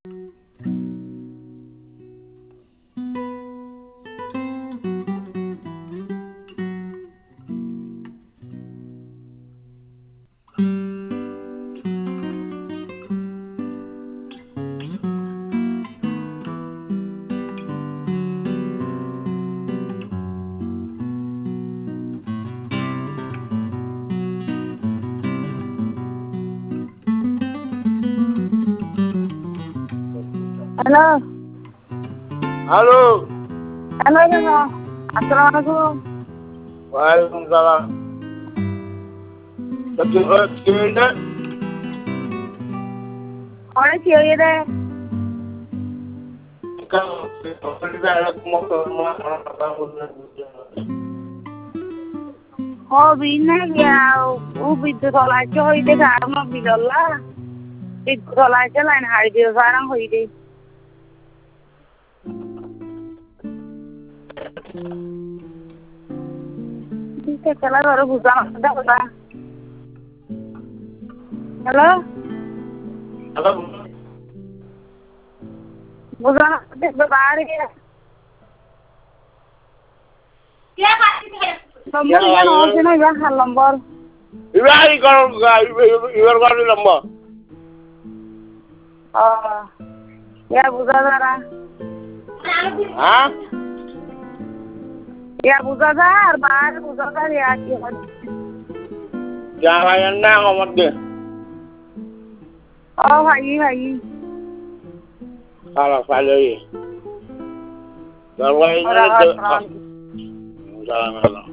Halo. Halo. Halo ya, Assalamualaikum. Waalaikumsalam. Gimana? Orang siapa deh? Kalau kita ada motor orang Oh, bina ya, bidu thola coy deh karma bidola. Bidu thola jalan hari dia barang hoi deh. Kita kalau baru busana ada apa? Halo? Halo. Busana ada berapa ya? Ya kasih. Nomor yang mau sih ya hal nomor. Iwari kalau nggak iwari kalau nomor. Oh, ya busana. Hah? Ya busana, baru busana ya kian. Jangan nang ngomong deh. Oh, hai. Kalau value. Kalau ini Orang. Salam.